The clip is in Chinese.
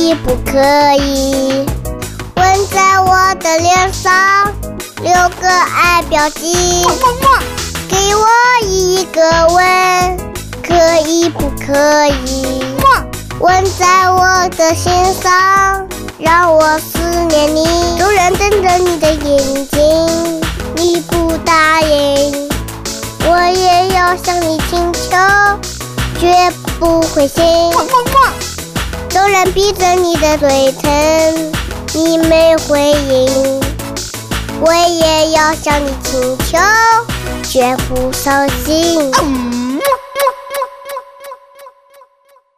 以不可以？吻在我的脸上，6个爱标记。给我一个吻，可以不可以？吻在我的心上，让我思念你。众人瞪着你的眼睛，你不答应，我也要向你请求，绝不灰心。众人逼着你的嘴唇，你没回应，我也要向你请求，绝不伤心。